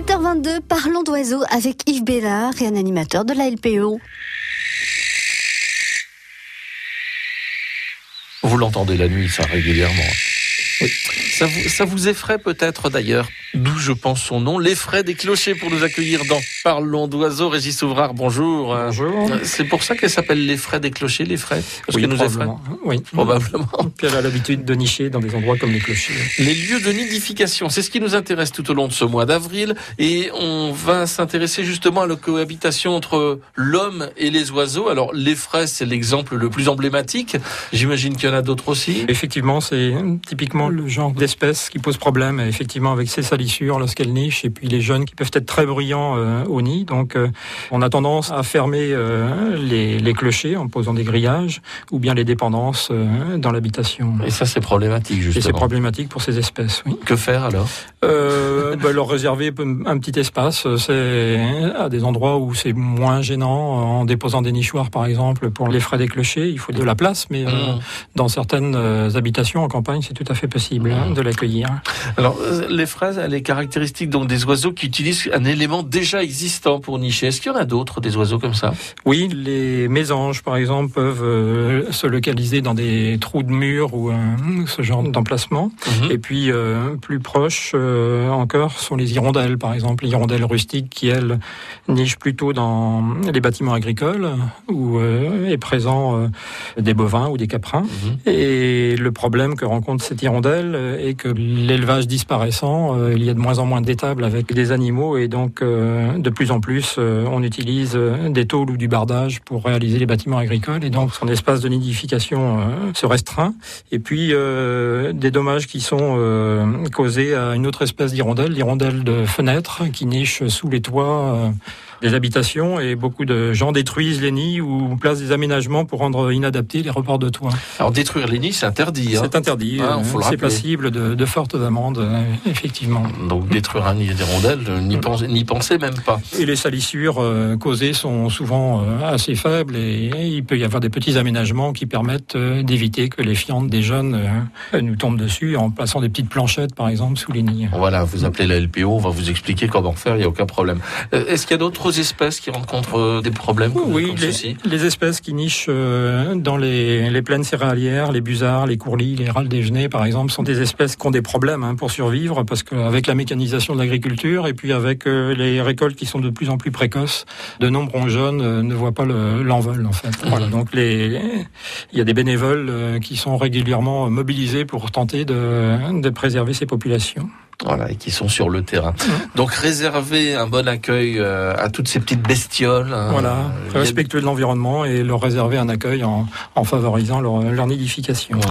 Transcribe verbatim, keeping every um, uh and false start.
sept heures vingt-deux, parlons d'oiseaux avec Yves Bellard et un animateur de la L P O. Vous l'entendez la nuit, ça, régulièrement. Oui. Ça vous, ça vous effraie peut-être d'ailleurs, d'où je pense son nom, l'effraie des clochers pour nous accueillir dans Parlons d'oiseaux. Régis Ouvrard, bonjour. Bonjour. C'est pour ça qu'elle s'appelle l'effraie des clochers, l'effraie Parce oui, qu'elle nous effraie. Oui, probablement. Puis elle a l'habitude de nicher dans des endroits comme les clochers. Les lieux de nidification, c'est ce qui nous intéresse tout au long de ce mois d'avril. Et on va s'intéresser justement à la cohabitation entre l'homme et les oiseaux. Alors l'effraie, c'est l'exemple le plus emblématique. J'imagine qu'il y en a d'autres aussi. Effectivement, c'est typiquement le genre d'espèce qui pose problème, effectivement, avec ses salissures lorsqu'elles nichent, et puis les jeunes qui peuvent être très bruyants euh, au nid. Donc, euh, on a tendance à fermer euh, les, les clochers en posant des grillages, ou bien les dépendances euh, dans l'habitation. Et ça, c'est problématique, justement. Et c'est problématique pour ces espèces, oui. Que faire alors euh, bah, Leur réserver un petit espace, c'est à des endroits où c'est moins gênant, en déposant des nichoirs, par exemple, pour l'effraie des clochers. Il faut de la place, mais euh, mmh. dans certaines habitations en campagne, c'est tout à fait possible mmh. hein, de l'accueillir. Alors, l'effraie, elle est caractéristique donc des oiseaux qui utilisent un élément déjà existant pour nicher. Est-ce qu'il y en a d'autres, des oiseaux comme ça ? Oui, les mésanges, par exemple, peuvent euh, se localiser dans des trous de murs ou euh, ce genre d'emplacement. Mmh. Et puis, euh, plus proches euh, encore sont les hirondelles, par exemple. Les hirondelles rustiques qui, elles, nichent plutôt dans les bâtiments agricoles où euh, est présent euh, des bovins ou des caprins. Mmh. Et le problème que rencontre cette hirondelle est que l'élevage disparaissant, euh, il y a de moins en moins d'étables avec des animaux et donc euh, de plus en plus euh, on utilise des tôles ou du bardage pour réaliser les bâtiments agricoles et donc son espace de nidification euh, se restreint. Et puis euh, des dommages qui sont euh, causés à une autre espèce d'hirondelle, l'hirondelle de fenêtre qui niche sous les toits euh, des habitations et beaucoup de gens détruisent les nids ou placent des aménagements pour rendre inadaptés les rebords de toit. Alors détruire les nids, c'est interdit. Hein. C'est interdit, ah, euh, c'est passible de, de fortes amendes, euh, effectivement. Donc détruire un nid d'hirondelle, n'y pensez, n'y pensez même pas. Et les salissures euh, causées sont souvent euh, assez faibles et, et il peut y avoir des petits aménagements qui permettent euh, d'éviter que les fientes des jeunes euh, nous tombent dessus en plaçant des petites planchettes par exemple sous les nids. Voilà, vous appelez la L P O, on va vous expliquer comment faire, il n'y a aucun problème. Euh, est-ce qu'il y a d'autres espèces qui rencontrent des problèmes comme, oui, comme les, ceci les espèces qui nichent euh, dans les, les plaines céréalières, les busards, les courlis, les râles des genêts par exemple, sont des espèces qui ont des problèmes hein, pour survivre parce qu'avec la mécanisation de l'agriculture et puis avec euh, les récoltes qui sont de plus en plus précoces, de nombreux jeunes euh, ne voient pas le, l'envol en fait. Mmh. Voilà, donc les, les, il y a des bénévoles euh, qui sont régulièrement mobilisés pour tenter de, de préserver ces populations. Voilà, et qui sont sur le terrain. Mmh. Donc réserver un bon accueil euh, à toutes ces petites bestioles. Hein, voilà, euh, respectueux de l'environnement et leur réserver un accueil en, en favorisant leur, leur nidification.